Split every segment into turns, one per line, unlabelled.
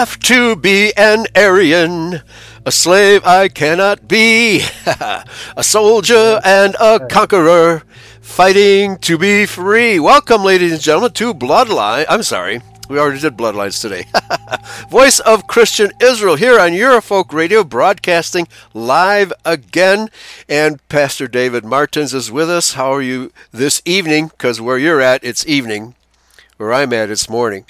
have to be an Aryan. A slave I cannot be. A soldier and a conqueror fighting to be free. Welcome, ladies and gentlemen, to Bloodline. I'm sorry. We already did Bloodlines today. Voice of Christian Israel here on Eurofolk Radio, broadcasting live again. And Pastor David Martins is with us. How are you this evening? Because where you're at, it's evening. Where I'm at, it's morning.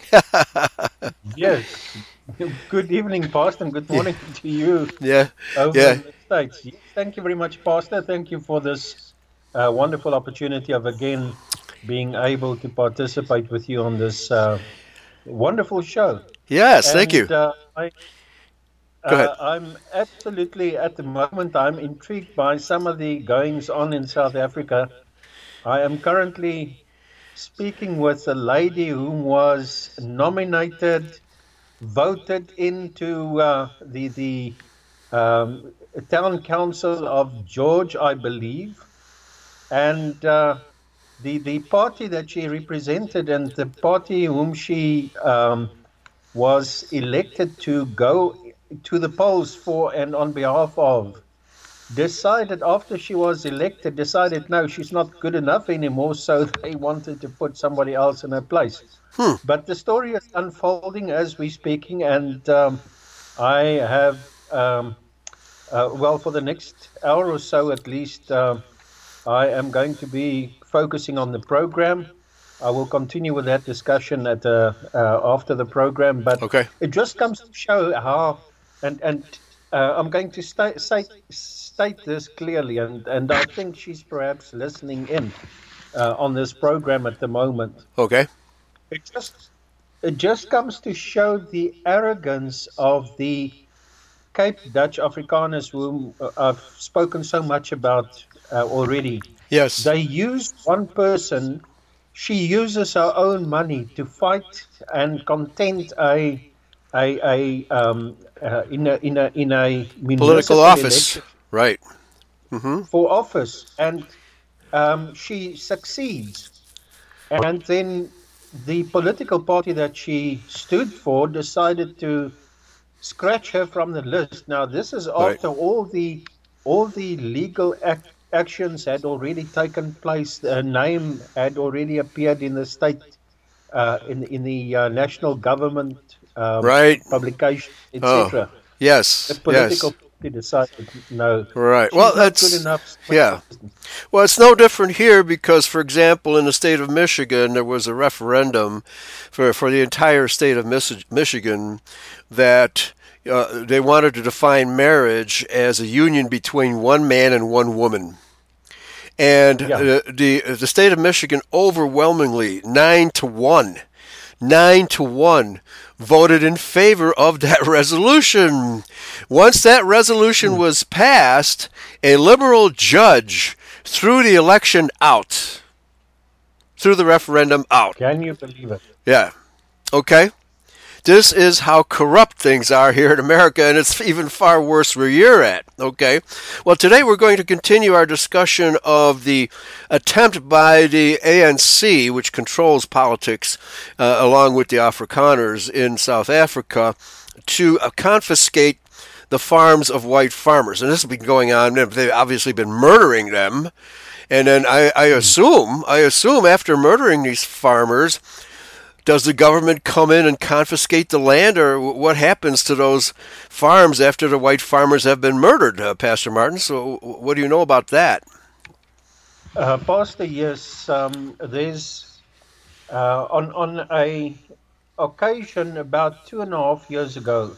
Yes. Good evening, Pastor, and good morning to you
Yeah.
over
Yeah.
in the States. Yes, thank you very much, Pastor. Thank you for this wonderful opportunity of again being able to participate with you on this wonderful show.
Yes. Thank you.
And
Go ahead.
I'm absolutely, at the moment, I'm intrigued by some of the goings on in South Africa. I am currently speaking with a lady who was nominated, voted into the town council of George, I believe, and the party that she represented and the party whom she was elected to go to the polls for and on behalf of decided after she was elected, decided no, she's not good enough anymore, so they wanted to put somebody else in her place. But the story is unfolding as we're speaking, and I have, well, for the next hour or so at least, I am going to be focusing on the program. I will continue with that discussion at after the program, but
Okay.
it just comes to show how, and I'm going to state this clearly, and I think she's perhaps listening in on this program at the moment.
Okay.
It just it just comes to show the arrogance of the Cape Dutch Afrikaners, whom I've spoken so much about already.
Yes.
They use one person. She uses her own money to fight and contend in a
Political
municipal
office.
election
Right. Mm-hmm.
for office, and she succeeds. And then the political party that she stood for decided to scratch her from the list. Now, this is
Right.
after all the legal actions had already taken place. Her name had already appeared in the state, in the national government
Right.
publication,
Oh.
etc. The
Yes.
political
Yes.
party decided no,
Right. Well,
she's not good
that's
enough.
yeah. Well, it's no different here because, for example, in the state of Michigan, there was a referendum for the entire state of Michigan that they wanted to define marriage as a union between one man and one woman. And
Yeah.
the state of Michigan overwhelmingly 9-1, 9-1 voted in favor of that resolution. Once that resolution was passed, a liberal judge threw the election out, threw the referendum out.
Can you believe it?
Yeah. Okay. This is how corrupt things are here in America, and it's even far worse where you're at. Okay. Well, today we're going to continue our discussion of the attempt by the ANC, which controls politics, along with the Afrikaners in South Africa, to confiscate the farms of white farmers. And this has been going on. They've obviously been murdering them. And then I assume after murdering these farmers, does the government come in and confiscate the land, or what happens to those farms after the white farmers have been murdered, Pastor Martin? So what do you know about that?
Pastor, yes, there's on a occasion about 2.5 years ago,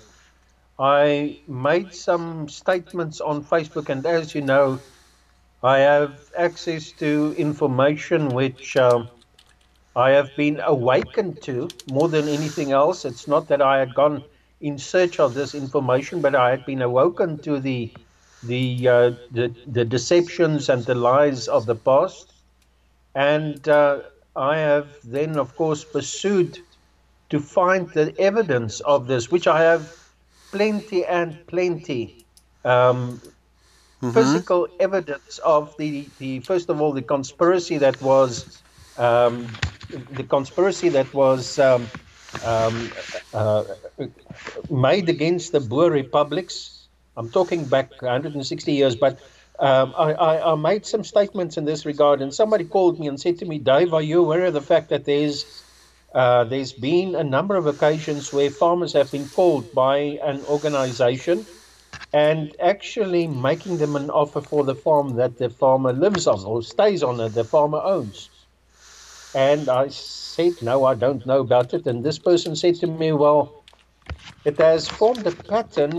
I made some statements on Facebook, and as you know, I have access to information which I have been awakened to more than anything else. It's not that I had gone in search of this information, but I had been awoken to the deceptions and the lies of the past. And I have then, of course, pursued to find the evidence of this, which I have plenty and plenty
Mm-hmm.
physical evidence of the first of all um, the conspiracy that was um, uh, made against the Boer republics. I'm talking back 160 years, but I made some statements in this regard, and somebody called me and said to me, Dave, are you aware of the fact that there's been a number of occasions where farmers have been called by an organization and actually making them an offer for the farm that the farmer lives on or stays on that the farmer owns? And I said, no, I don't know about it. And this person said to me, well, it has formed a pattern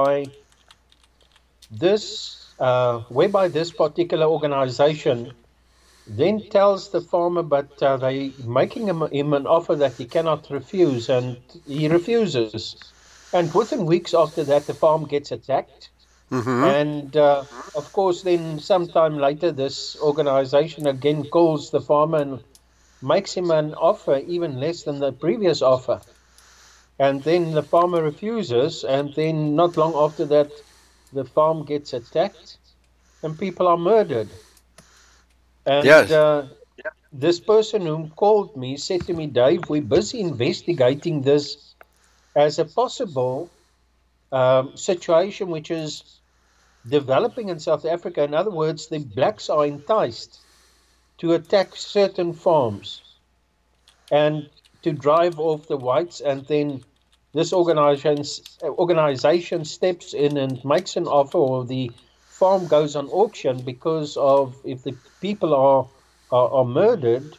whereby this particular organization then tells the farmer, but they making him an offer that he cannot refuse, and he refuses. And within weeks after that, the farm gets attacked.
Mm-hmm.
And of course, then sometime later, this organization again calls the farmer and makes him an offer even less than the previous offer. And then the farmer refuses, and then not long after that, the farm gets attacked and people are murdered. And
Yes.
this person who called me said to me, Dave, we're busy investigating this as a possible situation which is developing in South Africa. In other words, the blacks are enticed to attack certain farms and to drive off the whites, and then this organization steps in and makes an offer, or the farm goes on auction, because of if the people are murdered,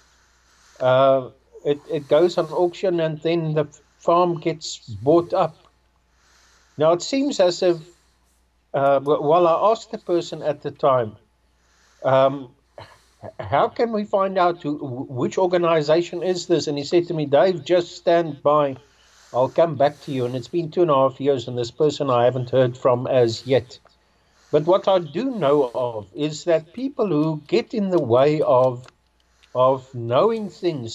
it goes on auction and then the farm gets bought up. Now it seems as if, well, I asked the person at the time, um, how can we find out which organization is this? And he said to me, Dave, just stand by. I'll come back to you. And it's been 2.5 years, and this person I haven't heard from as yet. But what I do know of is that people who get in the way of knowing things,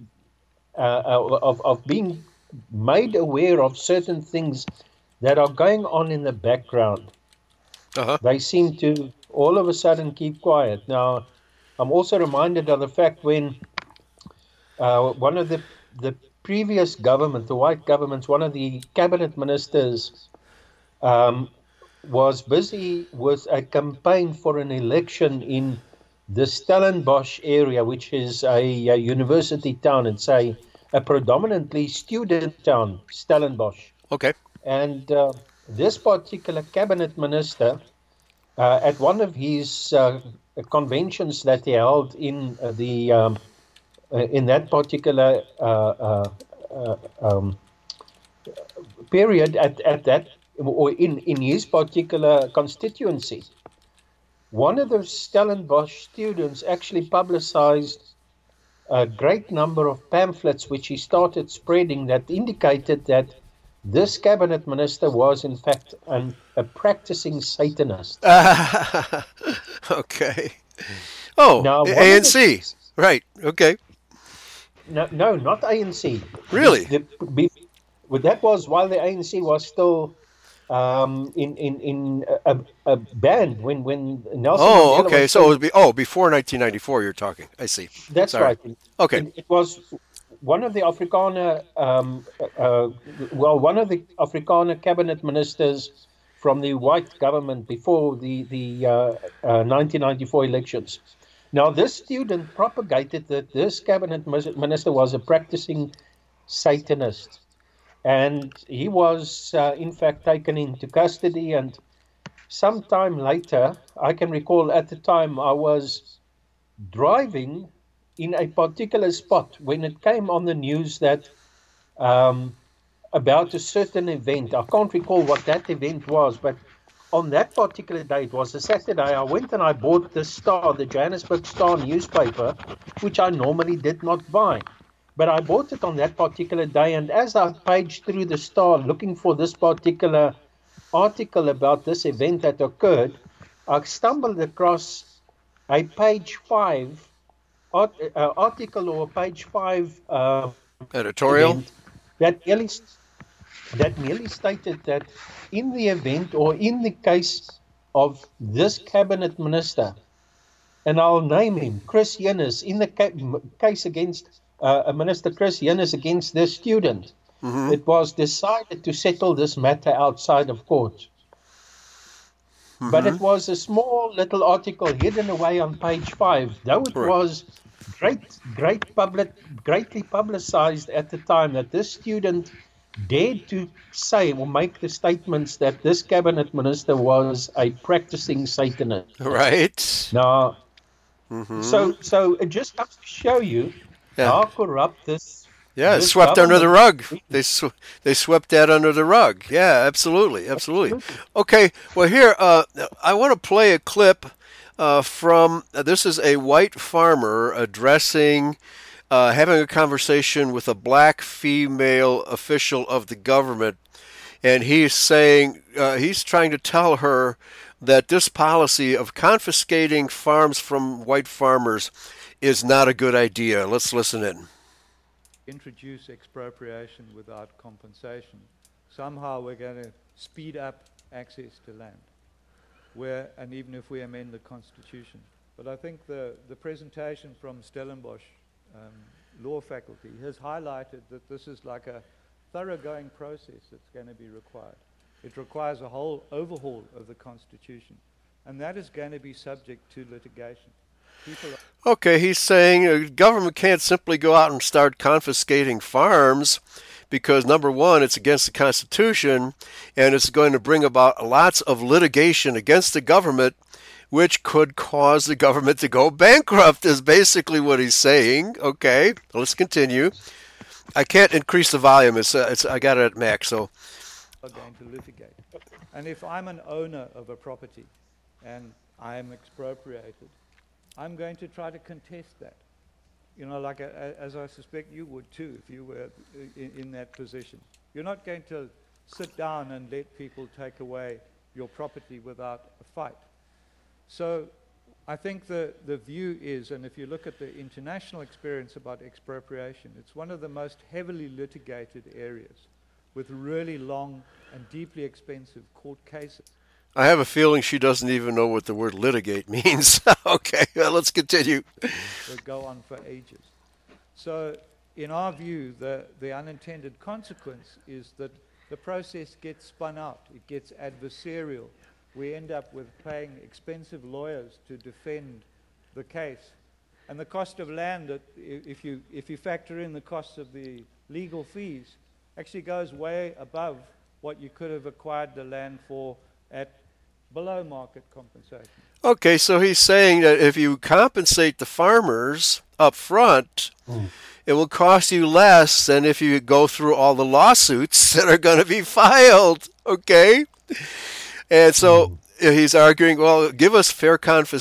of being made aware of certain things that are going on in the background,
Uh-huh.
they seem to all of a sudden keep quiet. Now, I'm also reminded of the fact when one of the previous government, the white governments, one of the cabinet ministers um, was busy with a campaign for an election in the Stellenbosch area, which is a university town. It's a predominantly student town, Stellenbosch.
Okay.
And this particular cabinet minister, at one of his conventions that he held in that particular period, at that, or in his particular constituency, one of the Stellenbosch students actually publicized a great number of pamphlets which he started spreading that indicated that this cabinet minister was in fact a practicing Satanist.
Okay. Oh,
Now, one of the
ANC. Right. Okay.
no, not ANC.
Really?
That was while the ANC was still in a band when Nelson
Oh,
Mandela
okay.
was
So it
still.
would be before 1994 you're talking. I see.
That's
Sorry.
right.
Okay.
It was one of the Afrikaner, one of the Afrikaner cabinet ministers from the white government before the 1994 elections. Now, this student propagated that this cabinet minister was a practicing Satanist, and he was, in fact, taken into custody. And sometime later, I can recall at the time I was driving in a particular spot when it came on the news that about a certain event. I can't recall what that event was, but on that particular day, it was a Saturday, I went and I bought the Star, the Johannesburg Star newspaper, which I normally did not buy. But I bought it on that particular day, and as I paged through the Star looking for this particular article about this event that occurred, I stumbled across a page 5 article, or page 5
Editorial.
event that merely stated that in the event, or in the case of this cabinet minister, and I'll name him, Chris Yennis, in the case against Minister Chris Yunis against this student.
Mm-hmm.
It was decided to settle this matter outside of court. But
Mm-hmm.
it was a small little article hidden away on page 5, though it
Right.
was greatly publicized at the time that this student dared to say or make the statements that this cabinet minister was a practicing Satanist.
Right.
Now,
Mm-hmm.
so it just comes to show you
Yeah.
how corrupt
Yeah, it's
this
swept under the
government
rug.
is.
They swept that under the rug. Yeah, absolutely, absolutely.
Absolutely.
Okay, well here I want to play a clip from this is a white farmer addressing having a conversation with a black female official of the government, and he's saying he's trying to tell her that this policy of confiscating farms from white farmers is not a good idea. Let's listen in.
Introduce expropriation without compensation, somehow we're going to speed up access to land, and even if we amend the Constitution. But I think the presentation from Stellenbosch law faculty has highlighted that this is like a thoroughgoing process that's going to be required. It requires a whole overhaul of the Constitution, and that is going to be subject to litigation.
Okay, he's saying the government can't simply go out and start confiscating farms because, number one, it's against the Constitution and it's going to bring about lots of litigation against the government, which could cause the government to go bankrupt, is basically what he's saying. Okay, let's continue. I can't increase the volume. I got it at max, so.
Are going to litigate. And if I'm an owner of a property and I am expropriated, I'm going to try to contest that. You know, like as I suspect you would too if you were in that position. You're not going to sit down and let people take away your property without a fight. So I think the view is, and if you look at the international experience about expropriation, it's one of the most heavily litigated areas with really long and deeply expensive court cases.
I have a feeling she doesn't even know what the word litigate means. Okay, well, let's continue.
Will go on for ages. So, in our view, the unintended consequence is that the process gets spun out. It gets adversarial. We end up with paying expensive lawyers to defend the case. And the cost of land, that if you factor in the cost of the legal fees, actually goes way above what you could have acquired the land for at below market compensation.
Okay, so he's saying that if you compensate the farmers up front, it will cost you less than if you go through all the lawsuits that are going to be filed. Okay? And so he's arguing, well, give us fair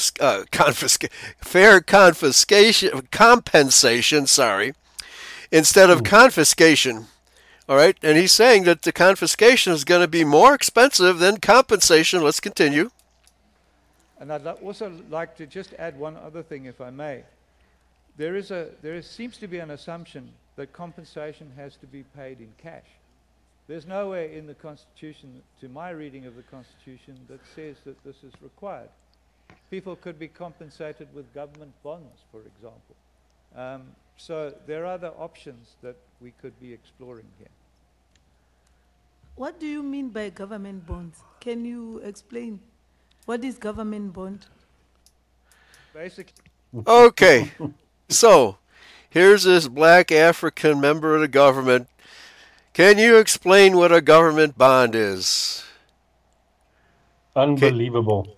compensation, instead of confiscation. All right, and he's saying that the confiscation is going to be more expensive than compensation. Let's continue.
And I'd also like to just add one other thing, if I may. There seems to be an assumption that compensation has to be paid in cash. There's nowhere in the Constitution, to my reading of the Constitution, that says that this is required. People could be compensated with government bonds, for example. So there are other options that we could be exploring here.
What do you mean by government bonds? Can you explain? What is government bond?
Basically.
Okay, so here's this black African member of the government. Can you explain what a government bond is?
Unbelievable.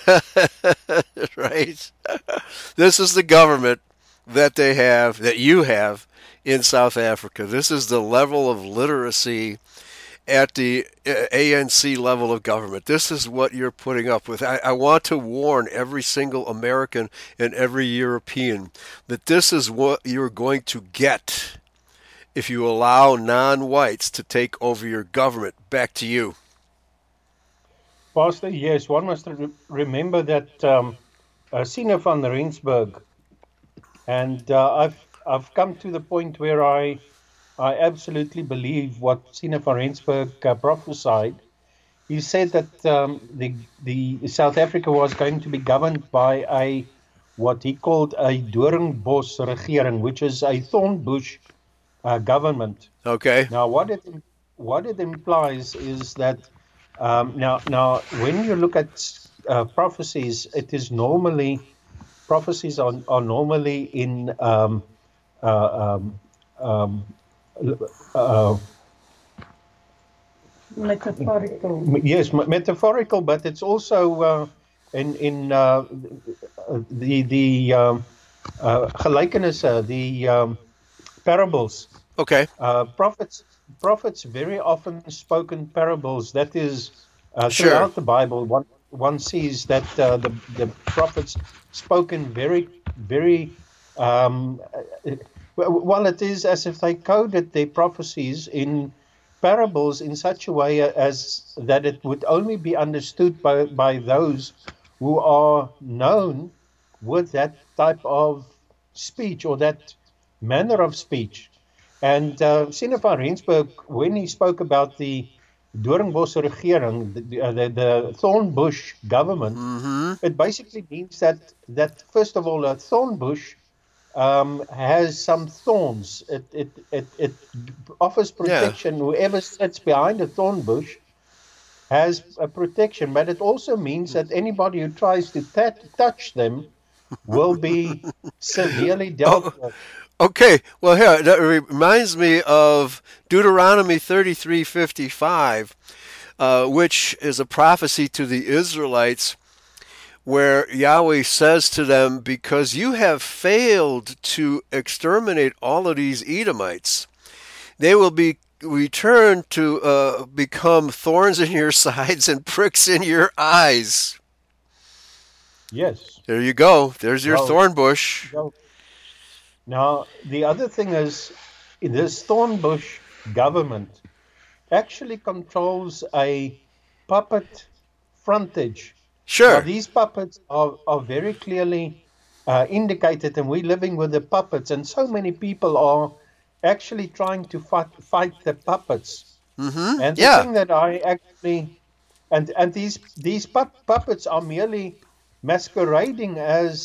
Right? This is the government that you have in South Africa. This is the level of literacy at the ANC level of government. This is what you're putting up with. I want to warn every single American and every European that this is what you're going to get if you allow non-whites to take over your government. Back to you.
Pastor, yes, one must remember that Sina van Rensburg, and I've come to the point where I absolutely believe what Sina van Rensburg prophesied. He said that the South Africa was going to be governed by a what he called a Doornbos regering, which is a thornbush government.
Okay.
Now, what it implies is that now when you look at prophecies, prophecies are normally in um, uh,
Metaphorical.
yes, metaphorical, but it's also in the gelijkenissen, the parables.
Okay.
Prophets very often spoke in parables. That is,
Sure.
throughout the Bible, one sees that the prophets spoke in very well. It is as if they coded their prophecies in parables in such a way as that it would only be understood by those who are known with that type of speech or that manner of speech. And Sina van Rensburg, when he spoke about the Doornbos regering, the Thornbush government,
Mm-hmm.
it basically means that first of all, a thornbush has some thorns. It offers
Yeah.
protection. Whoever sits behind a thorn bush has a protection, but it also means that anybody who tries to touch them will be severely dealt
Oh,
with.
okay. Well, here that reminds me of Deuteronomy 33:55, which is a prophecy to the Israelites, where Yahweh says to them, "Because you have failed to exterminate all of these Edomites, they will be returned to become thorns in your sides and pricks in your eyes."
Yes.
There you go. There's your
Well,
thorn bush.
well, now the other thing is this Thornbush government actually controls a puppet frontage. Now,
Sure.
these puppets are very clearly indicated, and we're living with the puppets, and so many people are actually trying to fight the puppets.
Mm-hmm.
And the
Yeah.
thing that I actually, and these puppets are merely masquerading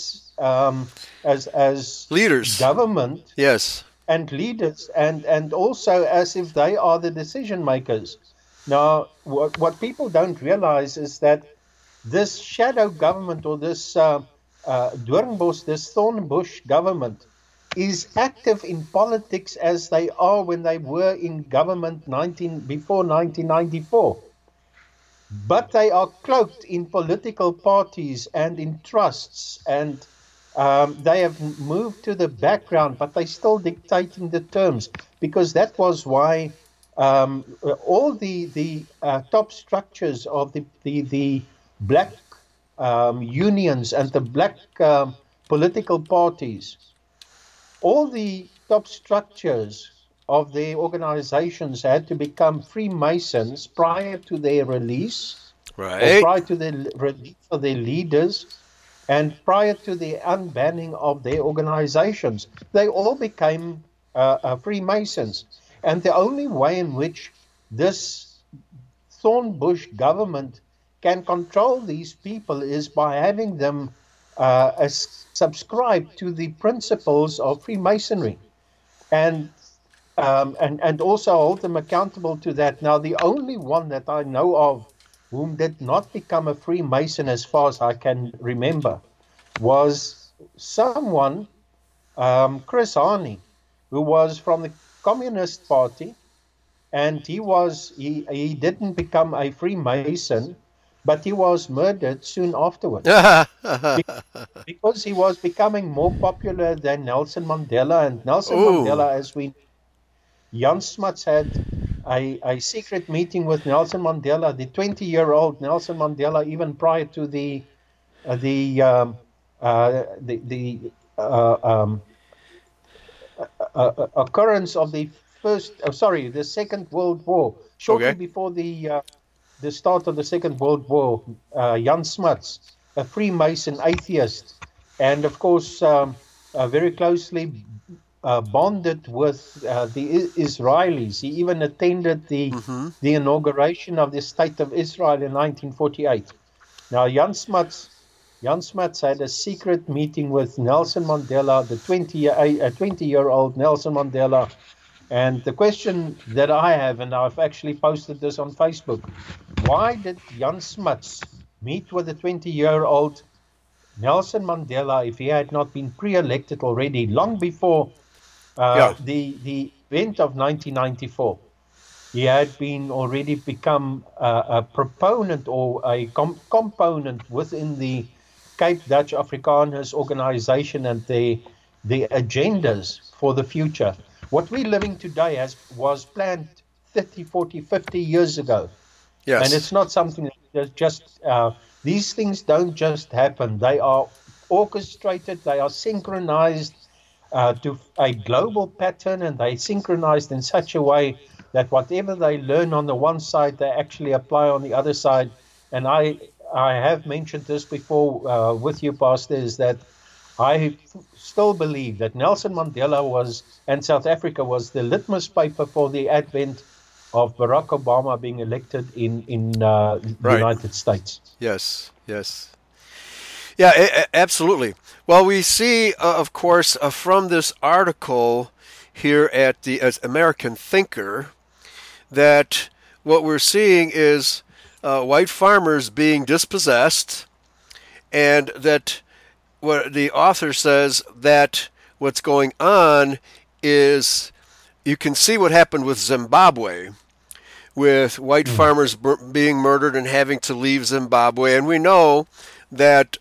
as
Leaders.
government
Yes.
and leaders, and also as if they are the decision makers. Now, what people don't realize is that this shadow government or this Doornbos, this Thornbush government, is active in politics as they are when they were in government before 1994. But they are cloaked in political parties and in trusts, and they have moved to the background, but they're still dictating the terms, because that was why all the top structures of the black unions and the black political parties, all the top structures of the organizations had to become Freemasons prior to their release, or
Right.
prior to the release of their leaders, and prior to the unbanning of their organizations. They all became Freemasons. And the only way in which this Thornbush government can control these people is by having them subscribe to the principles of Freemasonry, and and also hold them accountable to that. Now, the only one that I know of whom did not become a Freemason, as far as I can remember, was someone, Chris Hani, who was from the Communist Party, and he didn't become a Freemason, but he was murdered soon afterwards because he was becoming more popular than Nelson Mandela. And Nelson
Ooh.
Mandela, as we Jan Smuts had a secret meeting with Nelson Mandela, the 20-year-old Nelson Mandela, even prior to the occurrence of the Second World War. Shortly
Okay.
before the start of the Second World War, Jan Smuts, a Freemason atheist, and of course very closely bonded with the Israelis. He even attended
Mm-hmm.
the inauguration of the State of Israel in 1948. Now, Jan Smuts Jan Smuts had a secret meeting with Nelson Mandela, the 20-year-old Nelson Mandela. And the question that I have, and I've actually posted this on Facebook, why did Jan Smuts meet with the 20-year-old Nelson Mandela if he had not been pre-elected already long before
Yeah.
the event of 1994? He had been already become a proponent or a component within the Cape Dutch Afrikaners organization and the agendas for the future. What we're living today was planned 30, 40, 50 years ago. And it's
Yes.
not something that just, these things don't just happen. They are orchestrated, they are synchronized to a global pattern, and they synchronized in such a way that whatever they learn on the one side, they actually apply on the other side. And I have mentioned this before with you, Pastor, is that I still believe that Nelson Mandela and South Africa was the litmus paper for the advent of Barack Obama being elected in the
Right.
United States.
Yes. Yes. Yeah, absolutely. Well, we see, of course, from this article here at the American Thinker that what we're seeing is white farmers being dispossessed, and that what the author says that what's going on is you can see what happened with Zimbabwe, with white farmers being murdered and having to leave Zimbabwe. And we know that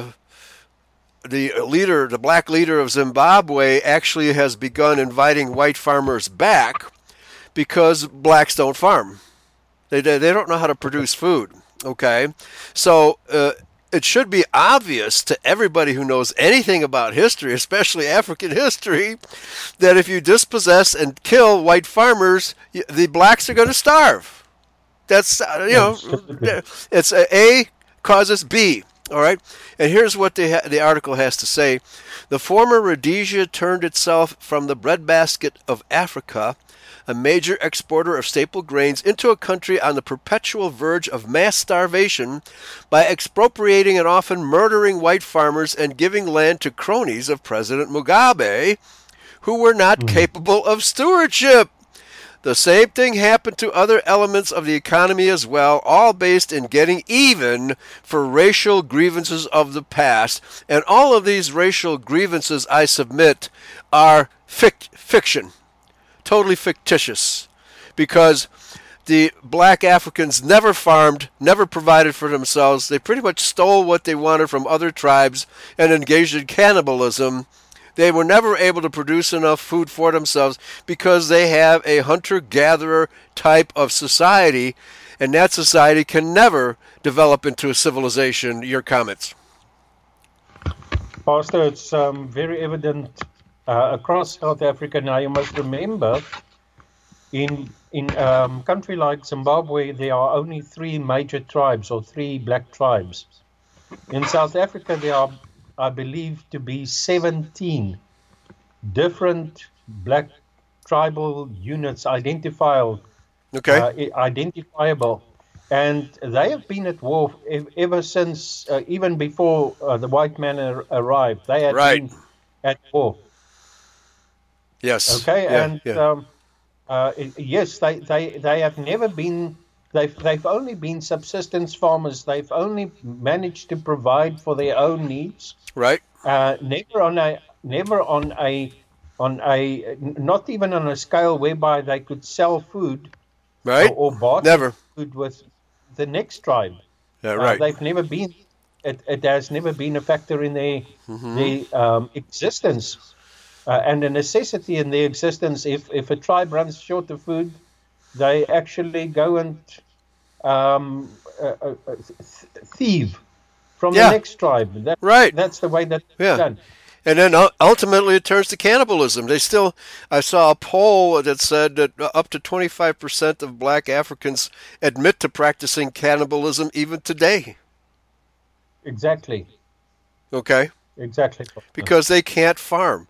the black leader of Zimbabwe actually has begun inviting white farmers back because blacks don't farm. They don't know how to produce food. Okay, so it should be obvious to everybody who knows anything about history, especially African history, that if you dispossess and kill white farmers, the blacks are going to starve. That's it's A causes B. All right, and here's what the article has to say: the former Rhodesia turned itself from the breadbasket of Africa, a major exporter of staple grains, into a country on the perpetual verge of mass starvation by expropriating and often murdering white farmers and giving land to cronies of President Mugabe, who were not capable of stewardship. The same thing happened to other elements of the economy as well, all based in getting even for racial grievances of the past. And all of these racial grievances, I submit, are fiction. Totally fictitious, because the black Africans never farmed, never provided for themselves. They pretty much stole what they wanted from other tribes and engaged in cannibalism. They were never able to produce enough food for themselves because they have a hunter-gatherer type of society, and that society can never develop into a civilization. Your comments?
Pastor, it's very evident across South Africa now. You must remember, in country like Zimbabwe, there are only 3 major tribes, or 3 black tribes. In South Africa, there are, I believe, to be 17 different black tribal units identifiable. And they have been at war ever since, even before the white man arrived. They had been at war.
Yes.
Okay,
yeah,
and yes, they have never been. They've only been subsistence farmers. They've only managed to provide for their own needs.
Right.
Never on a, not even on a scale whereby they could sell food,
Right.
or barter
Never.
food with the next tribe.
Yeah. Right.
They've never been. It has never been a factor in their existence. And a necessity in their existence. If a tribe runs short of food, they actually go and thieve from the next tribe. That's the way that it's done.
And then ultimately it turns to cannibalism. I saw a poll that said that up to 25% of black Africans admit to practicing cannibalism even today.
Exactly.
Okay.
Exactly.
Because they can't farm.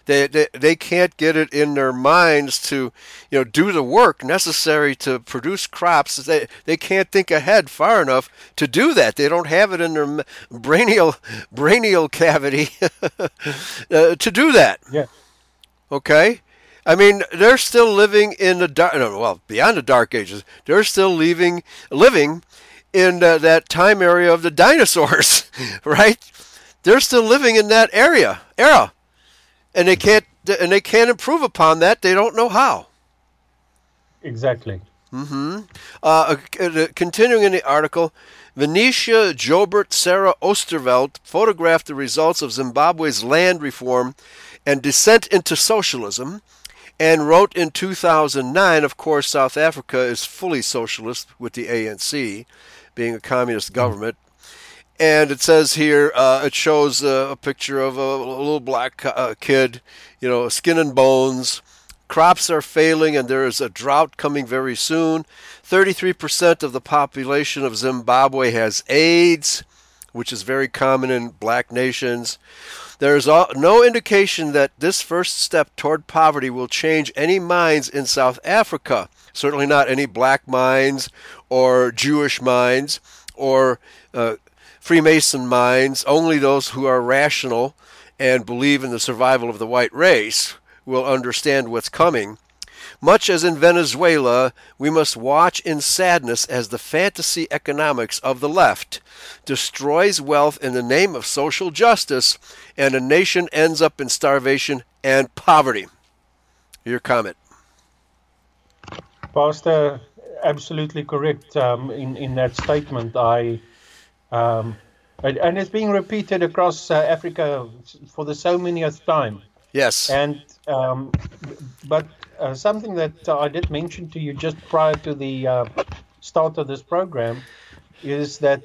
They can't get it in their minds to, do the work necessary to produce crops. They can't think ahead far enough to do that. They don't have it in their brainial cavity to do that.
Yeah.
Okay? I mean, they're still living in the dark, beyond the dark ages. They're still living in that time area of the dinosaurs, right? They're still living in that era, and they can't improve upon that. They don't know how.
Exactly.
Continuing in the article, Venetia Jobert Sarah Osterveld photographed the results of Zimbabwe's land reform and descent into socialism, and wrote in 2009, of course, South Africa is fully socialist with the ANC being a communist government. And it says here, it shows a picture of a little black kid, skin and bones. Crops are failing and there is a drought coming very soon. 33% of the population of Zimbabwe has AIDS, which is very common in black nations. There is no indication that this first step toward poverty will change any minds in South Africa. Certainly not any black minds or Jewish minds or Freemason minds. Only those who are rational and believe in the survival of the white race will understand what's coming. Much as in Venezuela, we must watch in sadness as the fantasy economics of the left destroys wealth in the name of social justice, and a nation ends up in starvation and poverty. Your comment.
Pastor, absolutely correct in that statement. And it's being repeated across Africa for the so manyth time.
Yes.
And but something that I did mention to you just prior to the start of this program is that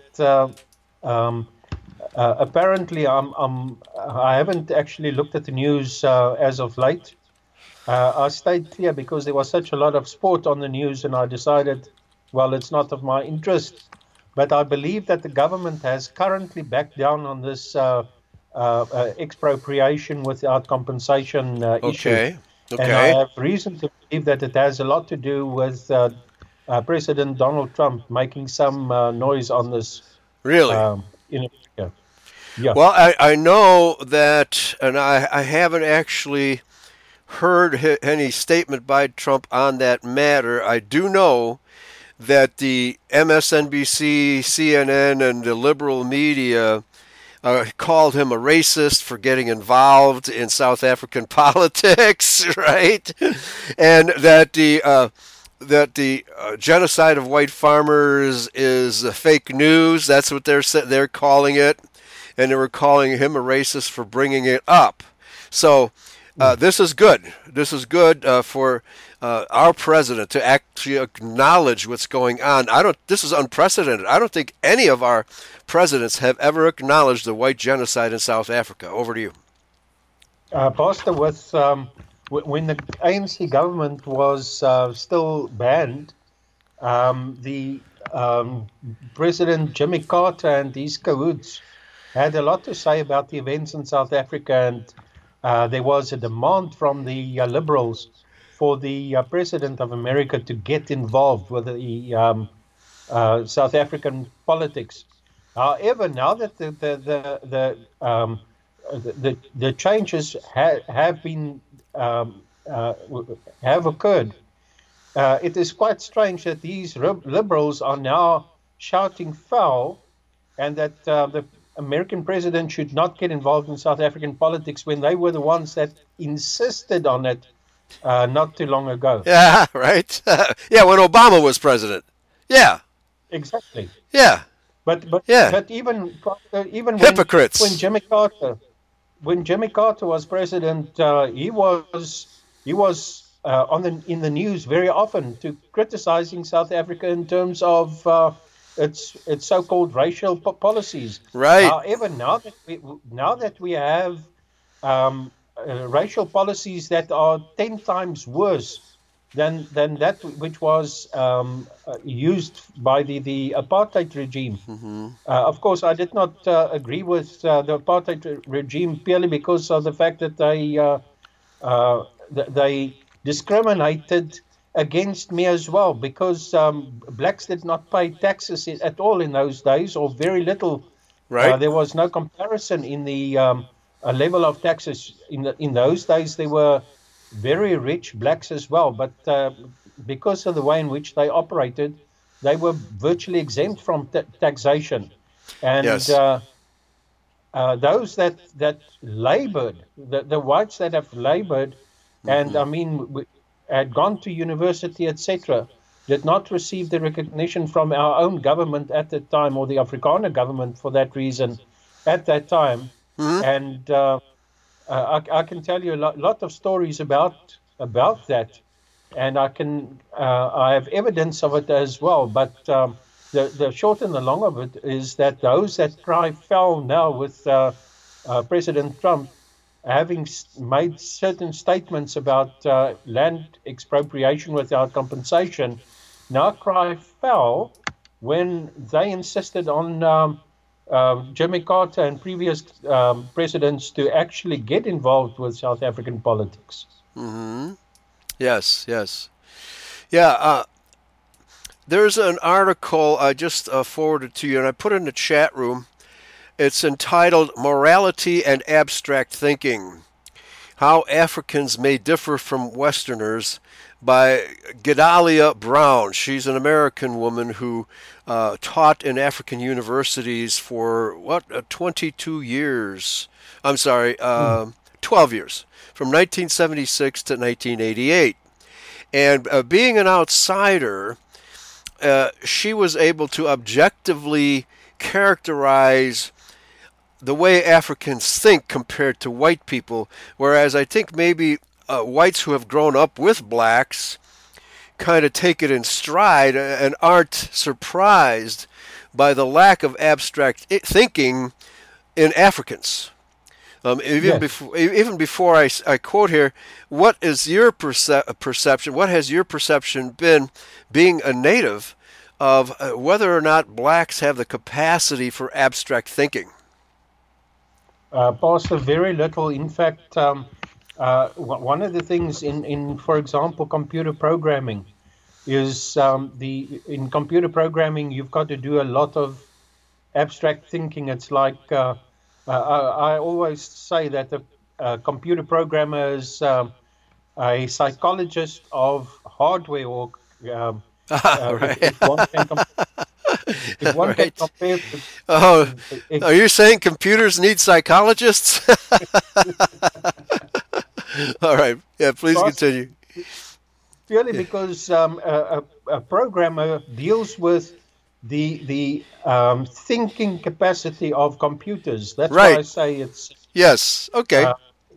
apparently I haven't actually looked at the news as of late. I stayed clear because there was such a lot of sport on the news, and I decided, well, it's not of my interest. But I believe that the government has currently backed down on this expropriation without compensation issue.
Okay.
And I have reason to believe that it has a lot to do with President Donald Trump making some noise on this.
Really?
In America. Yeah.
Well, I know that, and I haven't actually heard any statement by Trump on that matter. I do know that the MSNBC, CNN, and the liberal media called him a racist for getting involved in South African politics, right? And that the genocide of white farmers is fake news. That's what they're calling it, and they were calling him a racist for bringing it up. So this is good. This is good for our president to actually acknowledge what's going on. This is unprecedented. I don't think any of our presidents have ever acknowledged the white genocide in South Africa. Over to you.
Pastor, when the ANC government was still banned, the President Jimmy Carter and his cahoots had a lot to say about the events in South Africa, and there was a demand from the liberals for the President of America to get involved with the South African politics. However, now that the changes have been have occurred, it is quite strange that these liberals are now shouting foul, and that the American president should not get involved in South African politics when they were the ones that insisted on it not too long ago.
Yeah, right. Yeah, when Obama was president. Yeah.
Exactly.
Yeah.
But even
hypocrites.
When Jimmy Carter was president, he was in the news very often to criticizing South Africa in terms of its so-called racial policies.
Right.
However, now that we have racial policies that are 10 times worse than that which was used by the apartheid regime.
Mm-hmm.
Of course, I did not agree with the apartheid regime purely because of the fact that they they discriminated against me as well, because blacks did not pay taxes at all in those days, or very little.
Right?
There was no comparison in the level of taxes. In those days, there were very rich blacks as well, but because of the way in which they operated, they were virtually exempt from taxation. And
Yes.
those that labored, the whites that have labored, and
Hmm.
I mean, had gone to university, etc., did not receive the recognition from our own government at the time, or the Afrikaner government for that reason at that time.
Hmm.
And I can tell you a lot of stories about that, and I have evidence of it as well. But the short and the long of it is that those that cry foul now with President Trump having made certain statements about land expropriation without compensation, now cry foul when they insisted on Jimmy Carter and previous presidents to actually get involved with South African politics.
Hmm. Yes, yes. Yeah, there's an article I just forwarded to you, and I put it in the chat room. It's entitled Morality and Abstract Thinking: How Africans May Differ from Westerners by Gedalia Brown. She's an American woman who taught in African universities for, 22 years. I'm sorry,
Mm.
12 years, from 1976 to 1988. And being an outsider, she was able to objectively characterize the way Africans think compared to white people, whereas I think maybe whites who have grown up with blacks kind of take it in stride and aren't surprised by the lack of abstract thinking in Africans.
Yes.
Even before I quote here, what is your perception? What has your perception been, being a native, of whether or not blacks have the capacity for abstract thinking?
Pastor, very little. In fact, one of the things for example, computer programming is in computer programming, you've got to do a lot of abstract thinking. It's like I always say that a computer programmer is a psychologist of hardware, or um,
Right.
if one can
Right.
compare,
Oh,
if,
are you saying computers need psychologists? All right. Yeah, please continue.
purely
Yeah.
because a programmer deals with the thinking capacity of computers. That's why I
Right.
say it's
Yes. Okay.
uh,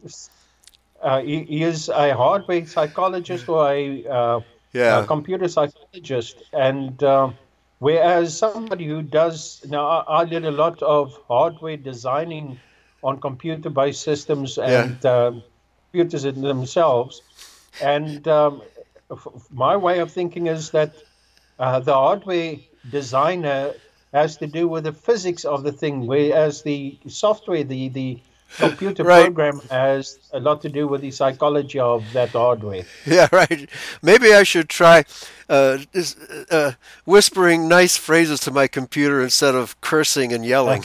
he is a hardware psychologist, or a
Yeah.
computer psychologist. And whereas somebody who does, now I did a lot of hardware designing on computer-based systems
Yeah.
and computers in themselves. And my way of thinking is that the hardware designer has to do with the physics of the thing, whereas the software, the computer
Right.
program, has a lot to do with the psychology of that hardware.
Yeah. Right. Maybe I should try whispering nice phrases to my computer instead of cursing and yelling.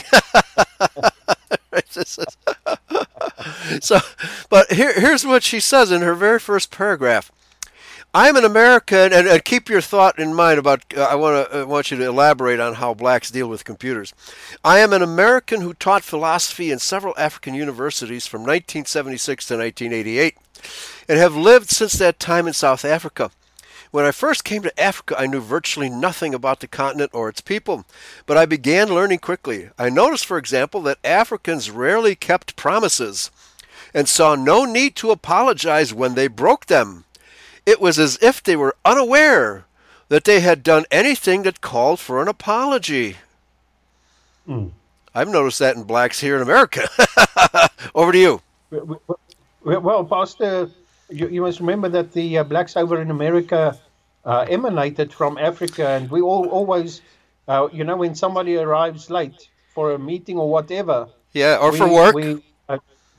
So, but here's what she says in her very first paragraph. I'm an American, and keep your thought in mind about. I want you to elaborate on how blacks deal with computers. I am an American who taught philosophy in several African universities from 1976 to 1988, and have lived since that time in South Africa. When I first came to Africa, I knew virtually nothing about the continent or its people, but I began learning quickly. I noticed, for example, that Africans rarely kept promises and saw no need to apologize when they broke them. It was as if they were unaware that they had done anything that called for an apology.
Mm.
I've noticed that in blacks here in America. Over to you.
Well, Pastor, you must remember that the blacks over in America emanated from Africa, and we always, when somebody arrives late for a meeting or whatever,
Yeah, or for
we
work.
we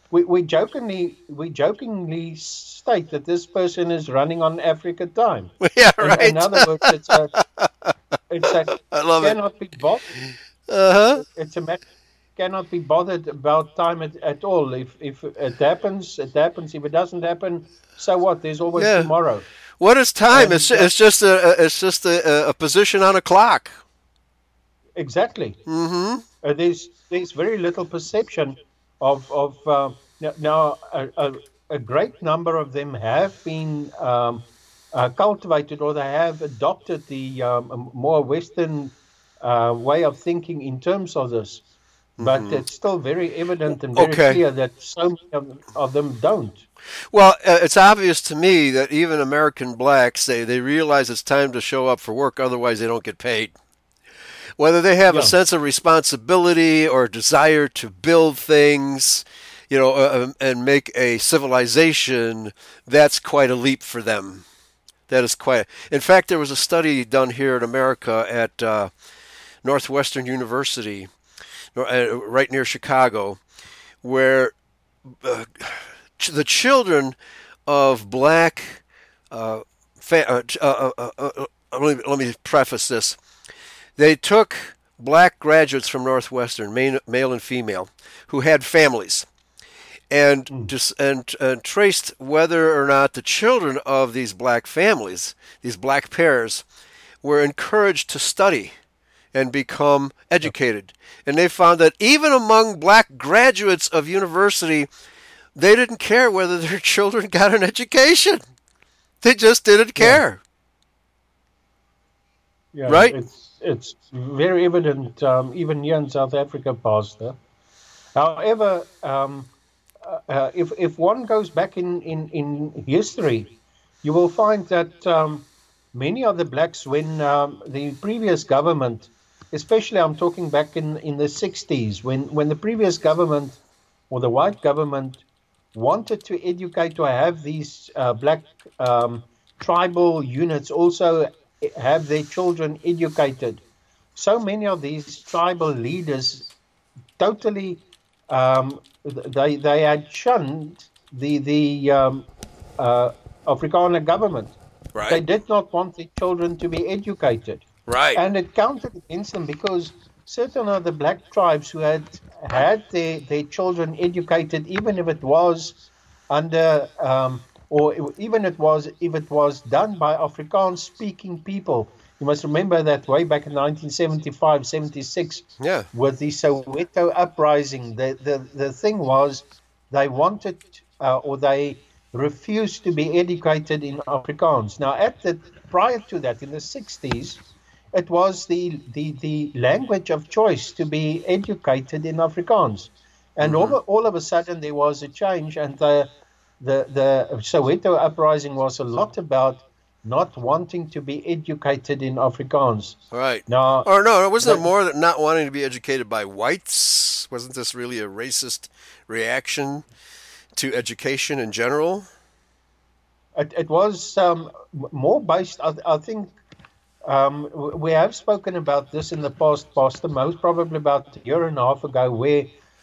we jokingly state that this person is running on Africa time.
Yeah,
In
right.
other words, it's a
I love it.
cannot be bothered.
Uh-huh.
It's a matter cannot be bothered about time at all. If it happens, it happens. If it doesn't happen, so what? There's always
Yeah.
tomorrow.
What is time?
And
It's just a position on a clock.
exactly.
Mm-hmm.
There's very little perception of now a great number of them have been cultivated, or they have adopted the more Western way of thinking in terms of this. But
Mm-hmm.
it's still very evident and very
Okay.
clear that so many of them don't.
Well, it's obvious to me that even American blacks, they realize it's time to show up for work, otherwise they don't get paid. Whether they have a
Yeah,
sense of responsibility or desire to build things, and make a civilization, that's quite a leap for them. That is quite. In fact, there was a study done here in America at Northwestern University, right near Chicago, where uh, the children of black. Let me preface this. They took black graduates from Northwestern, male and female, who had families, and
mm,
just and traced whether or not the children of these black families, these black pairs, were encouraged to study and become
yeah,
educated. And they found that even among black graduates of university, they didn't care whether their children got an education. They just didn't
yeah,
care,
yeah.
right?
It's very evident even here in South Africa, Pastor. However, if one goes back in history, you will find that many of the blacks, when the previous government, especially I'm talking back in the 60s, when the previous government or the white government wanted to educate or have these black tribal units also have their children educated. So many of these tribal leaders totally they had shunned the uh, Afrikaner government. They
Right,
did not want their children to be educated,
right.
and it counted against them because certain of the black tribes who had their children educated, even if it was under or even if it was done by Afrikaans speaking people. You must remember that way back in 1975, 76,
Yeah,
with the Soweto uprising, the thing was they wanted or they refused to be educated in Afrikaans. Now, prior to that, in the 60s, it was the language of choice to be educated in Afrikaans. And
hmm
all of a sudden, there was a change, and the Soweto uprising was a lot about not wanting to be educated in Afrikaans.
right.
Now,
Or no, wasn't it
the,
more that not wanting to be educated by whites? Wasn't this really a racist reaction to education in general?
it was more based, I think. We have spoken about this in the past, Pastor, most probably about a year and a half ago, where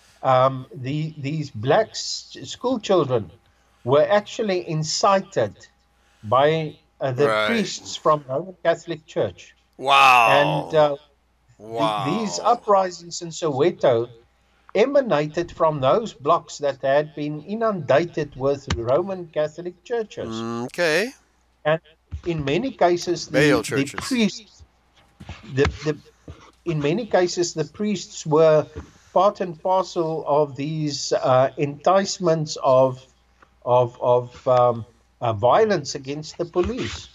these black school children were actually incited by the
Right.
priests from Roman Catholic Church. And
Wow.
these
Wow.
uprisings in Soweto emanated from those blocks that had been inundated with Roman Catholic churches.
Okay.
And in many cases,
Bail
the
churches.
priests, the in many cases, the priests were part and parcel of these enticements of violence against the police.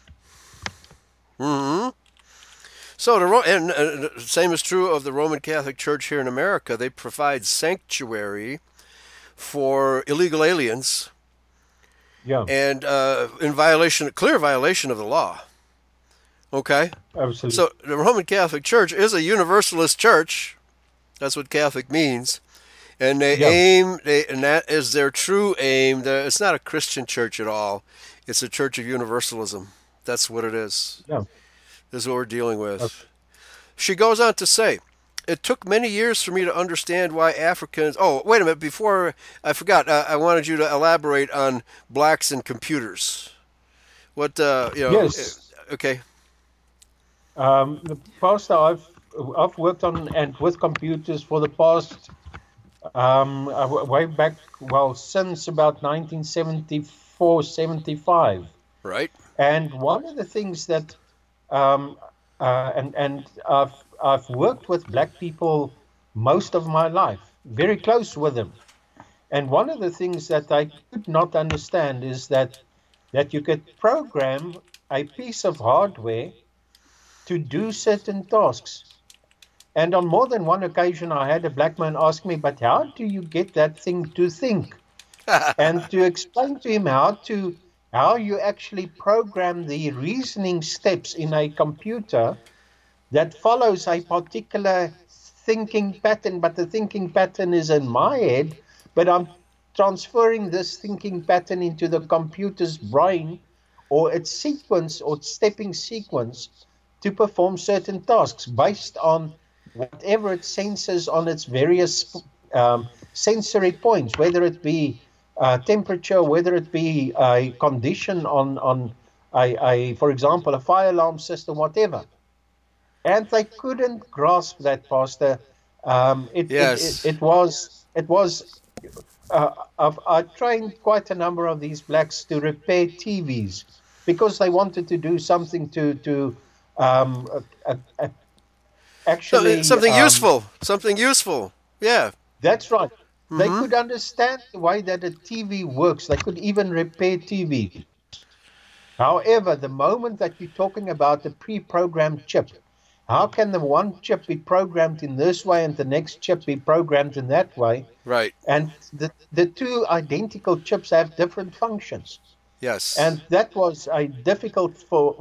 hmm So same is true of the Roman Catholic Church here in America. They provide sanctuary for illegal aliens
Yeah,
and clear violation of the law. Okay.
absolutely.
So the Roman Catholic Church is a universalist church. That's what Catholic means. And
Yeah,
and that is their true aim. It's not a Christian church at all. It's a church of universalism. That's what it is.
yeah,
This is what we're dealing
uh,
with. She goes on to say, it took many years for me to understand why Africans. Oh, wait a minute! Before I forgot, I wanted you to elaborate on blacks and computers. What
Yes.
Okay.
The past I've worked on and with computers for the past way back, well, since about 1974, 75.
Right.
And one of the things that and I've worked with black people most of my life, very close with them. And one of the things that I could not understand is that you could program a piece of hardware to do certain tasks. And on more than one occasion, I had a black man ask me, "But how do you get that thing to think?" And to explain to him how you actually program the reasoning steps in a computer that follows a particular thinking pattern, but the thinking pattern is in my head, but I'm transferring this thinking pattern into the computer's brain or its sequence or stepping sequence to perform certain tasks based on whatever it senses on its various sensory points, whether it be temperature, whether it be a condition on for example, a fire alarm system, whatever. And they couldn't grasp that, Pastor.
Yes.
It was. I trained quite a number of these blacks to repair TVs because they wanted to do something to um, actually.
Something useful. Something useful. Yeah.
That's right. They
Mm-hmm.
could understand the way that a TV works. They could even repair TV. However, the moment that you're talking about a pre-programmed chip, how can the one chip be programmed in this way and the next chip be programmed in that way?
Right.
And the two identical chips have different functions.
Yes.
And that was a difficult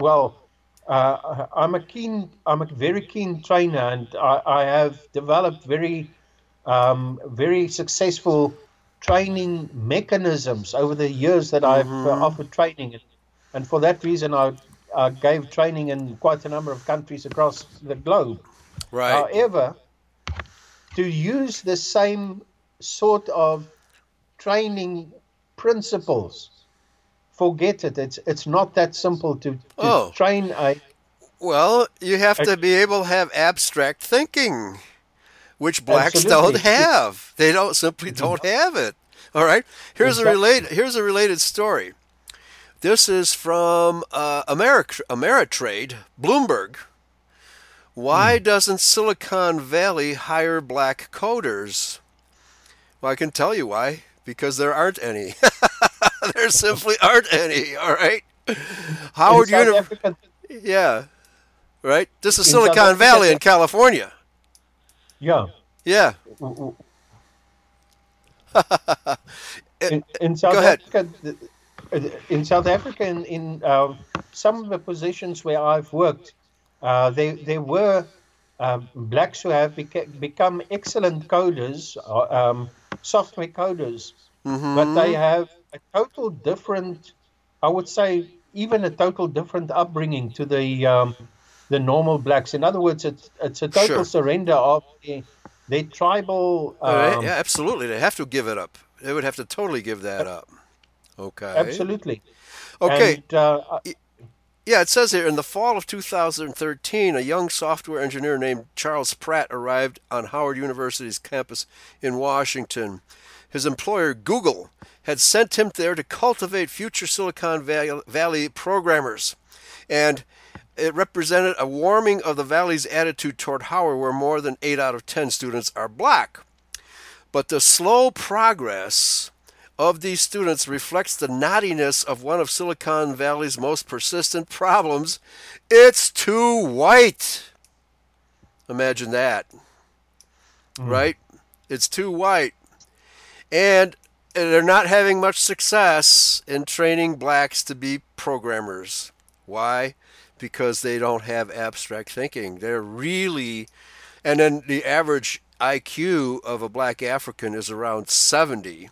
I'm a very keen trainer, and I have developed very successful training mechanisms over the years that I've
Mm-hmm.
offered training. And for that reason, I gave training in quite a number of countries across the globe.
Right.
However, to use the same sort of training principles, forget it. It's not that simple to
Oh,
train
well, you have
a
to be able to have abstract thinking, which blacks don't
absolutely.
have. They don't simply don't have it. All right.
Exactly.
Here's a related story. This is from Ameritrade, Bloomberg. Why
Mm.
doesn't Silicon Valley hire black coders? Well, I can tell you why. Because there aren't any. There simply aren't any. All right.
In
Howard
South
University.
Africa,
Yeah. Right. This is
in South
Silicon
Africa,
Valley in California.
yeah.
Yeah.
w- w-
It,
in
go
South
ahead.
Africa, in some of the positions where I've worked, there were blacks who have become excellent coders, software coders, but they
Mm-hmm.
have a total different, I would say, even a total different upbringing to the normal blacks. In other words, it's a total
Sure.
surrender of their tribal.
Yeah, absolutely. They have to give it up. They would have to totally give that up. Okay.
Absolutely.
Okay.
And
Yeah, it says here in the fall of 2013, a young software engineer named Charles Pratt arrived on Howard University's campus in Washington. His employer, Google, had sent him there to cultivate future Silicon Valley programmers. And it represented a warming of the Valley's attitude toward Howard, where more than 8 out of 10 students are black. But the slow progress of these students reflects the knottiness of one of Silicon Valley's most persistent problems. It's too white. Imagine that,
mm,
right? It's too white. And they're not having much success in training blacks to be programmers. Why? Because they don't have abstract thinking. They're really, and then the average IQ of a black African is around 70.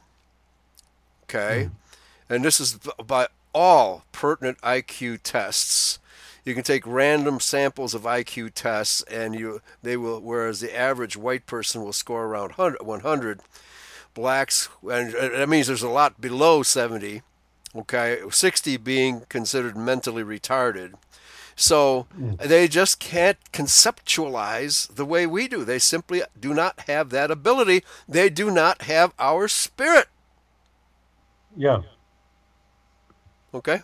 Okay?
mm,
And this is by all pertinent IQ tests. You can take random samples of IQ tests, and whereas the average white person will score around 100, blacks, and that means there's a lot below 70, okay, 60 being considered mentally retarded. So they just can't conceptualize the way we do. They simply do not have that ability. They do not have our spirit.
Yeah.
Okay?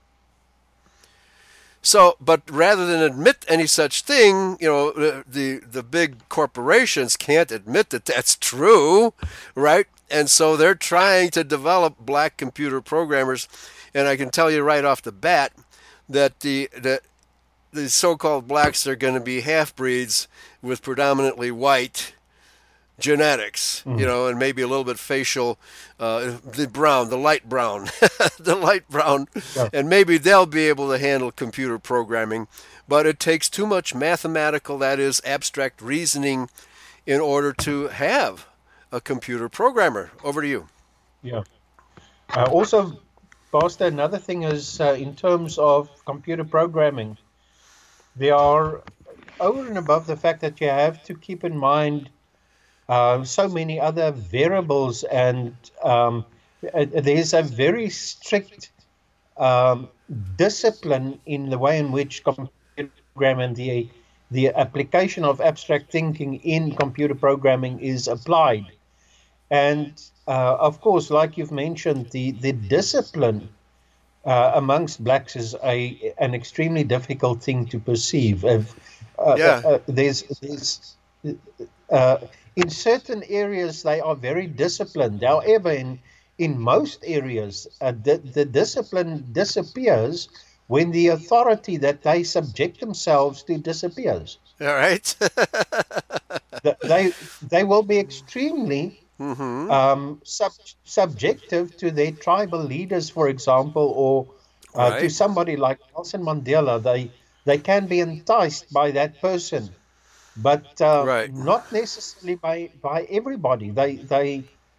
So, but rather than admit any such thing, the big corporations can't admit that that's true, right? And so they're trying to develop black computer programmers. And I can tell you right off the bat that the so-called blacks are going to be half-breeds with predominantly white genetics, and maybe a little bit facial, the light brown,
Yeah.
and maybe they'll be able to handle computer programming, but it takes too much mathematical, that is, abstract reasoning, in order to have a computer programmer. Over to you.
Yeah. Also, Pastor, another thing is in terms of computer programming, there are, over and above the fact that you have to keep in mind so many other variables, and there's a very strict discipline in the way in which computer programming and the application of abstract thinking in computer programming is applied. And of course, like you've mentioned, the discipline amongst blacks is an extremely difficult thing to perceive. There's in certain areas they are very disciplined. However, in most areas, the discipline disappears when the authority that they subject themselves to disappears.
All right.
They will be extremely subjective to their tribal leaders, for example, or to somebody like Nelson Mandela. They can be enticed by that person, but not necessarily by everybody. They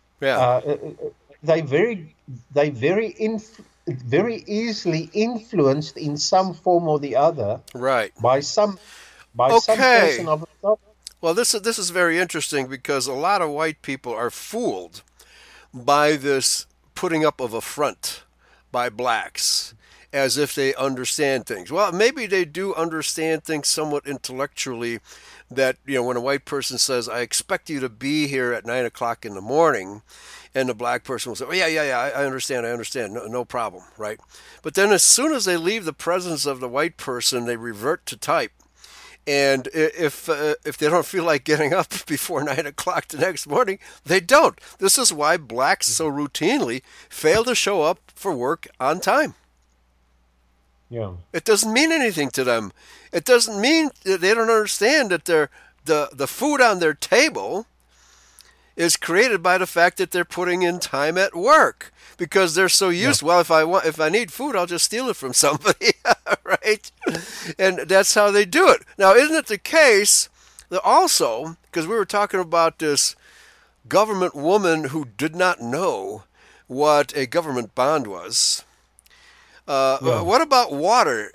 very easily influenced in some form or the other, by some person of authority.
Well, this is very interesting, because a lot of white people are fooled by this putting up of a front by blacks as if they understand things. Well, maybe they do understand things somewhat intellectually, that, when a white person says, I expect you to be here at 9 o'clock in the morning, and the black person will say, oh, yeah, I understand, no problem, right? But then as soon as they leave the presence of the white person, they revert to type. And if they don't feel like getting up before 9 o'clock the next morning, they don't. This is why blacks so routinely fail to show up for work on time.
Yeah.
It doesn't mean anything to them. It doesn't mean that they don't understand that the food on their table is created by the fact that they're putting in time at work, because they're so used. Well, if I need food, I'll just steal it from somebody, right? And that's how they do it. Now, isn't it the case that also, because we were talking about this government woman who did not know what a government bond was? What about water?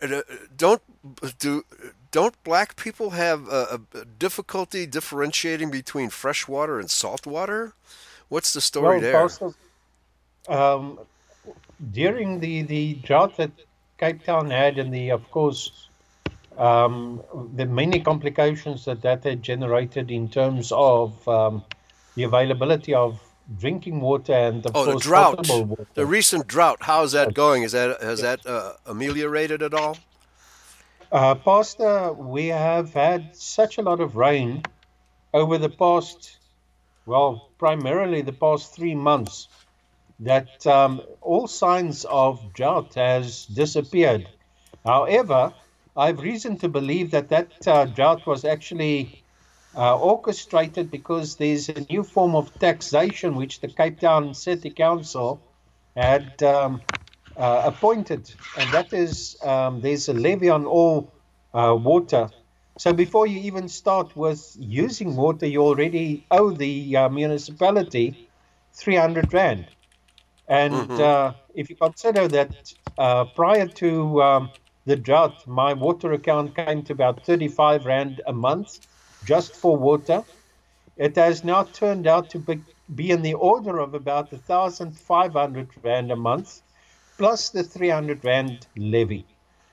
Don't black people have a difficulty differentiating between fresh water and salt water? What's the story there?
Pastor, during the drought that Cape Town had, and of course the many complications that had generated in terms of the availability of drinking water and of course
the drought,
potable water.
The recent drought. How's that going? Has that ameliorated at all?
Pastor, we have had such a lot of rain over the past, primarily the past 3 months, that all signs of drought has disappeared. However, I have reason to believe that drought was actually orchestrated because there's a new form of taxation which the Cape Town City Council had appointed, and that is there's a levy on all water. So before you even start with using water, you already owe the municipality 300 rand. And if you consider that prior to the drought, my water account came to about 35 Rand a month just for water. It has now turned out to be in the order of about 1,500 Rand a month, plus the 300 Rand levy.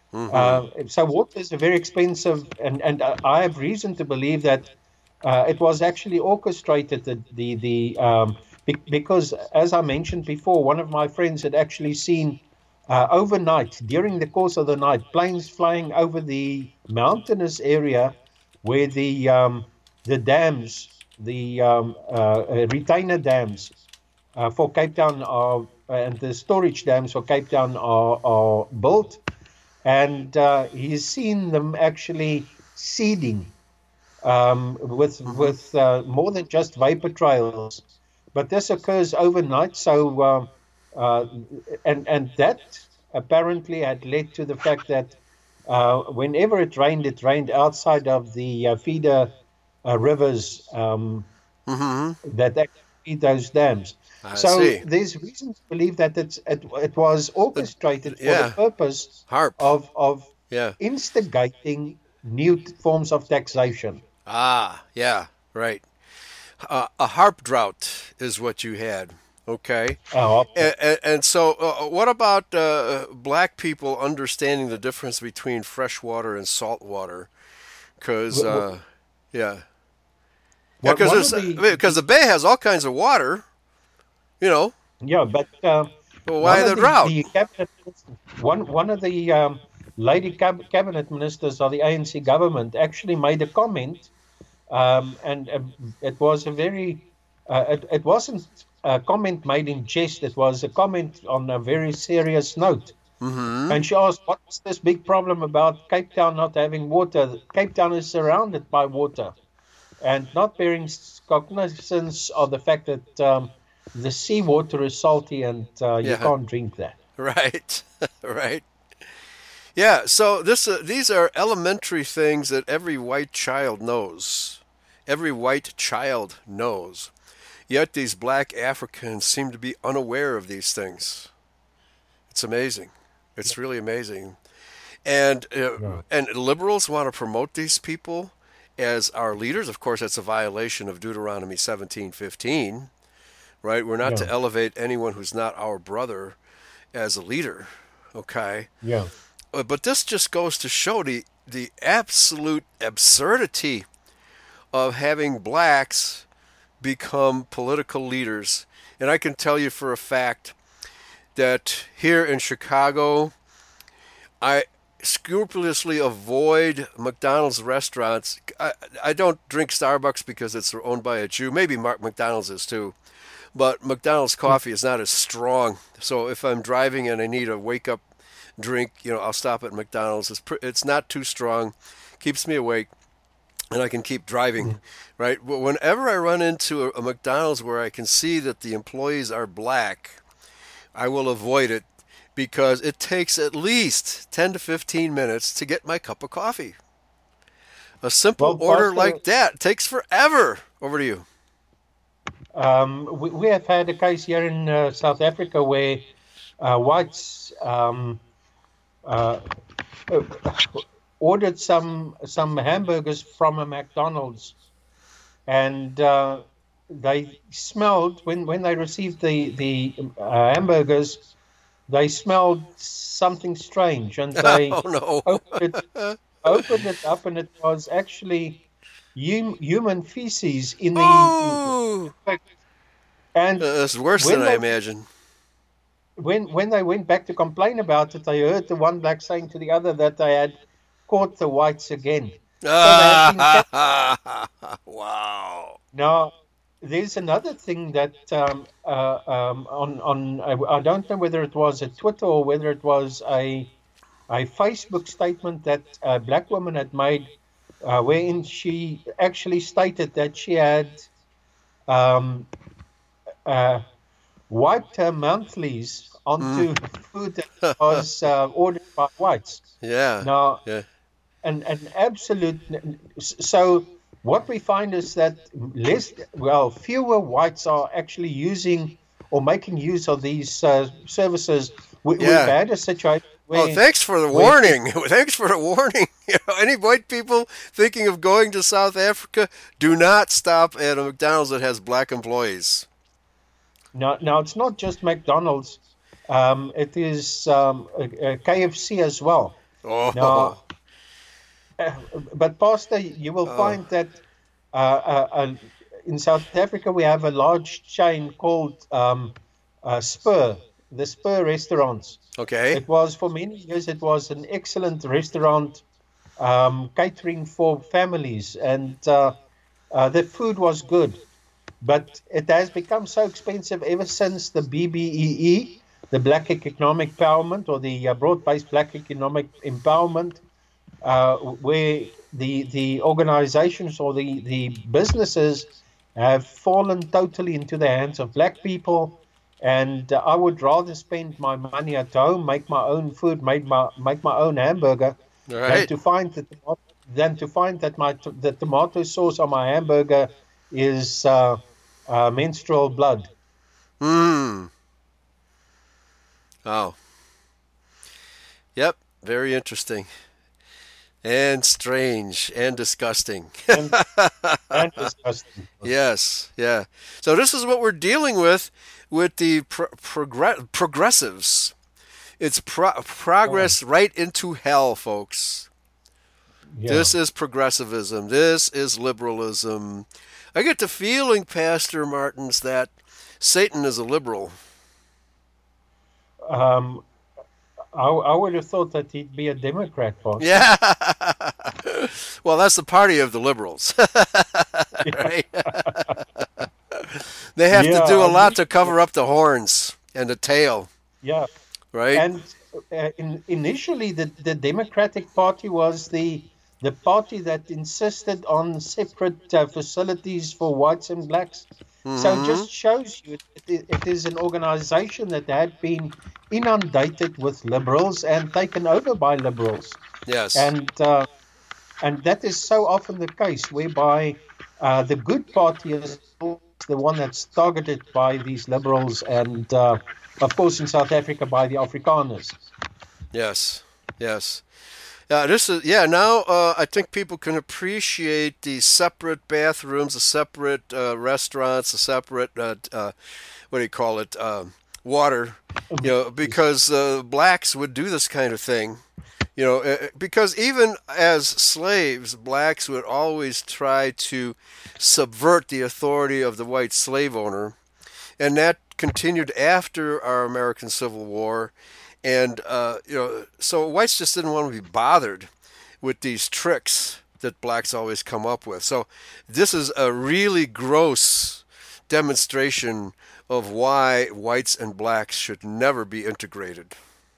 So water is a very expensive, and I have reason to believe that it was actually orchestrated, because, as I mentioned before, one of my friends had actually seen overnight, during the course of the night, planes flying over the mountainous area where the dams, the retainer dams for Cape Town and the storage dams for Cape Town are built, and he's seen them actually seeding with more than just vapor trails. But this occurs overnight, so and that apparently had led to the fact that whenever it rained outside of the feeder rivers that actually feed those dams.
I
So
see.
there's reason to believe that it was orchestrated for the
Yeah.
purpose
Harp.
of
Yeah.
instigating new forms of taxation.
Yeah. Right. A harp drought is what you had. Okay. And so, what about black people understanding the difference between fresh water and salt water? Because, yeah. Because the bay has all kinds of water, you know.
Yeah, but
Well, why the drought?
cabinet one of the lady cabinet ministers of the ANC government actually made a comment, and it was a very it wasn't a comment made in jest. It was a comment on a very serious note. And she asked, "What's this big problem about Cape Town not having water? Cape Town is surrounded by water," and not bearing cognizance of the fact that the seawater is salty and you
Yeah.
can't drink that.
Right. Right. Yeah. So these are elementary things that every white child knows. Every white child knows. Yet these black Africans seem to be unaware of these things. It's amazing. It's really amazing. And liberals want to promote these people as our leaders. Of course, that's a violation of Deuteronomy 17:15, right? We're not to elevate anyone who's not our brother as a leader, okay?
Yeah.
But this just goes to show the absolute absurdity of having blacks become political leaders. And I can tell you for a fact that here in Chicago, I scrupulously avoid McDonald's restaurants. I don't drink Starbucks because it's owned by a Jew. Maybe Mark McDonald's is too. But McDonald's coffee is not as strong. So if I'm driving and I need a wake-up drink, I'll stop at McDonald's. It's not too strong, keeps me awake, and I can keep driving, right? But whenever I run into a McDonald's where I can see that the employees are black, I will avoid it because it takes at least 10 to 15 minutes to get my cup of coffee. A simple order like that takes forever. Over to you.
We have had a case here in South Africa where whites ordered some hamburgers from a McDonald's, and they smelled when they received the hamburgers, they smelled something strange, and they opened it up, and it was actually human feces in the. And
it's worse than I imagined.
When they went back to complain about it, they heard the one black saying to the other that they had caught the whites again.
Wow.
Now, there's another thing that I don't know whether it was a Twitter or whether it was a Facebook statement that a black woman had made, wherein she actually stated that she had wiped her monthlies onto food that was ordered by whites.
Yeah.
Now, an absolute. So what we find is that fewer whites are actually using or making use of these services. We've had a situation where
thanks for the warning. Thanks for the warning. Any white people thinking of going to South Africa, do not stop at a McDonald's that has black employees.
Now it's not just McDonald's. It is a KFC as well.
Oh,
Now, but Pastor, you will find that in South Africa we have a large chain called Spur, the Spur restaurants.
okay.
It was for many years. It was an excellent restaurant catering for families, and the food was good. But it has become so expensive ever since the BBEE, the Black Economic Empowerment, or the Broad-Based Black Economic Empowerment, where the organizations or the businesses have fallen totally into the hands of black people. And I would rather spend my money at home, make my own food, make my own hamburger,
Right.
than to find that the tomato sauce on my hamburger is menstrual blood.
Oh. Yep. Very interesting. And strange and disgusting.
And disgusting.
Yes. Yeah. So this is what we're dealing with the progressives. It's progress right into hell, folks.
Yeah.
This is progressivism. This is liberalism. I get the feeling, Pastor Martins, that Satan is a liberal.
I would have thought that he'd be a Democrat, Pastor.
Yeah. Well, that's the party of the liberals. Right? They have to do a lot to cover up the horns and the tail,
Yeah.
right?
And initially, the Democratic Party was the party that insisted on separate facilities for whites and blacks. So it just shows you it is an organization that had been inundated with liberals and taken over by liberals.
Yes.
And that is so often the case, whereby the good party is the one that's targeted by these liberals, and of course in South Africa by the Afrikaners.
Yes. Yes. Now I think people can appreciate the separate bathrooms, the separate restaurants, the separate water, because blacks would do this kind of thing, because even as slaves, blacks would always try to subvert the authority of the white slave owner, and that continued after our American Civil War. And, so whites just didn't want to be bothered with these tricks that blacks always come up with. So this is a really gross demonstration of why whites and blacks should never be integrated.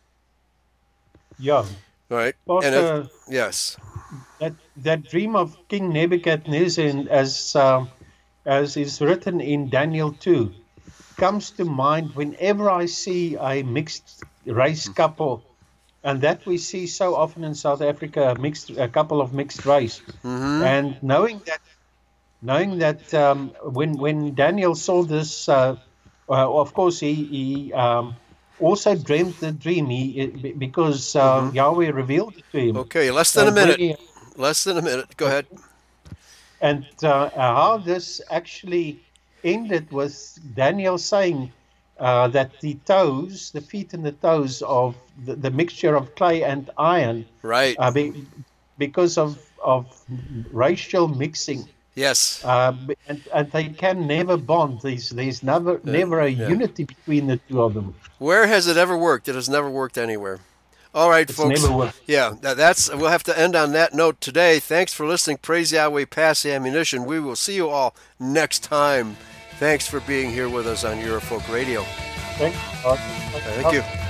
Yeah.
Right?
Pastor,
yes.
that dream of King Nebuchadnezzar, as is written in Daniel 2, comes to mind whenever I see a mixed race couple, and that we see so often in South Africa, a couple of mixed race. And knowing that when Daniel saw this, of course he also dreamt the dream because Yahweh revealed it to him.
Okay, less than a minute. Go ahead.
And how this actually ended with Daniel saying that the feet and the toes of the mixture of clay and iron,
right,
because of racial mixing.
Yes.
And they can never bond. There's never a unity between the two of them.
Where has it ever worked? It has never worked anywhere. All right, folks.
Never worked.
Yeah, we'll have to end on that note today. Thanks for listening. Praise Yahweh, pass the ammunition. We will see you all next time. Thanks for being here with us on Eurofolk Radio.
Thank you.
Thank you.